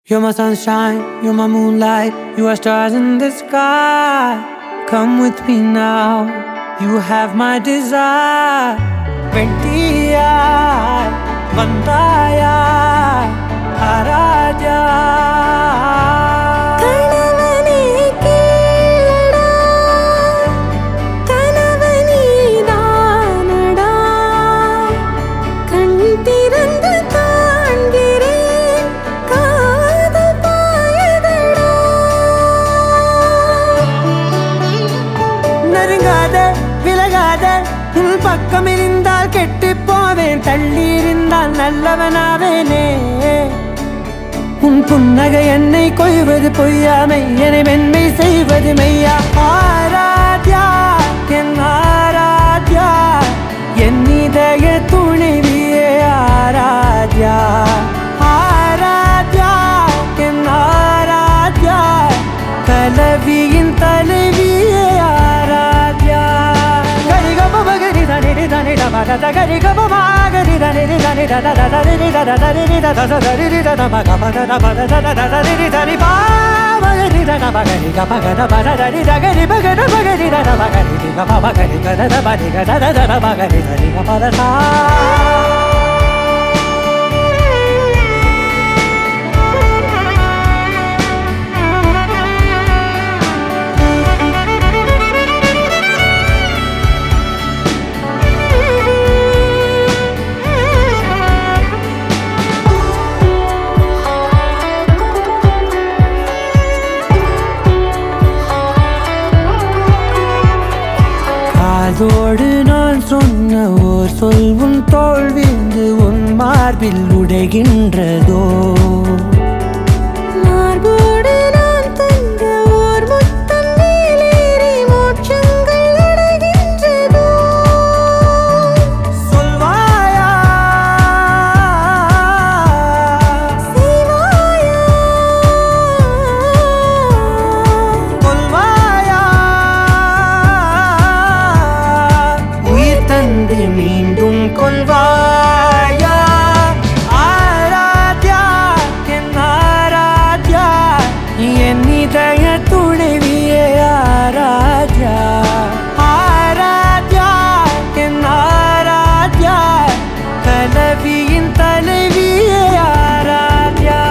You're my sunshine, you're my moonlight, you are stars in the sky. Come with me now, you have my desire. Vendiya, Vandaya, Araja. பக்கம் இருந்தால் கெட்டு போவேன், தள்ளி இருந்தால் நல்லவனாவேனே. உன் புன்னகை என்னை கொய்வது பொய்யாமை, என்னை மென்மை செய்வது மெய்யா. ஆராத்யா என் ஆராத்யா, என் இதய துணைவியே ஆராத்யா. ஆராத்யா என் Aradhya, கலவியின் தலைவியே Aradhya. Gari ga ba ma gari da ni da ni da da da da ni da da da ni da da da da ni da da ma ga ba da da ba da da da da ni da ni ba ma ni da na ba gari ga ba ga da ba da da ni da gari ba ga da ba gari da da ba gari ga ba ba gari ga da da ba ni ga da da da ba gari da ni ga ba da da. அதோடு நான் சொன்ன ஓர் சொல் உன் தோள் விழுந்து உன் மார்பில் உடைகின்றதோ. மார்போடு நான் தந்த ஓர் முத்தம் மேலேறி மோட்சங்கள் அடைகின்றதோ. சொல்வாயா செய்வாயா கொல்வாயா, மீண்டும் கொள்வாயா. ஆராத்யா என் ஆராத்யா, என் இதய துணைவியே ஆராத்யா. ஆராத்யா என் ஆராத்யா, கலவியின் தலைவியே ஆராத்யா.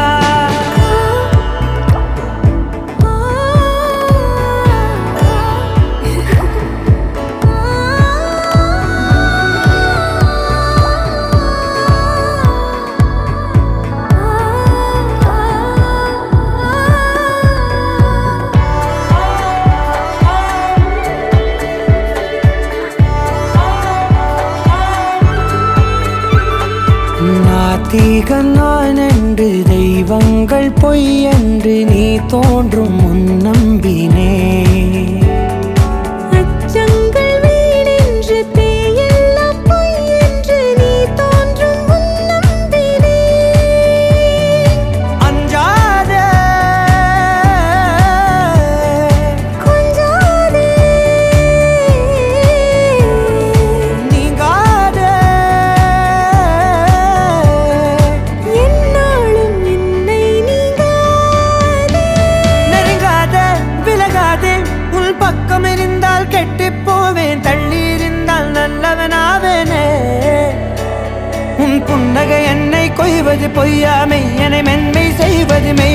நாத்திகன் நான் என்று தெய்வங்கள் பொய் என்று நீ தோன்றும் முன் நம்பினே. அச்சங்கள் வீணென்று பேயெல்லாம் பொய் என்று நீ தோன்றும் முன் நம்பினே. அஞ்சாதே கொஞ்சாதே நீங்காதே, என்னாலும் என்னை நீங்காதே. நெருங்காதே விலகாதே, உன் பக்கம் இருந்தால் கெட்டு போவேன், தள்ளி இருந்தால் நல்லவனாவேனே. உன் புன்னகை என்னை கொய்வது பொய்யாமை, என்னை மென்மை செய்வது மெய்.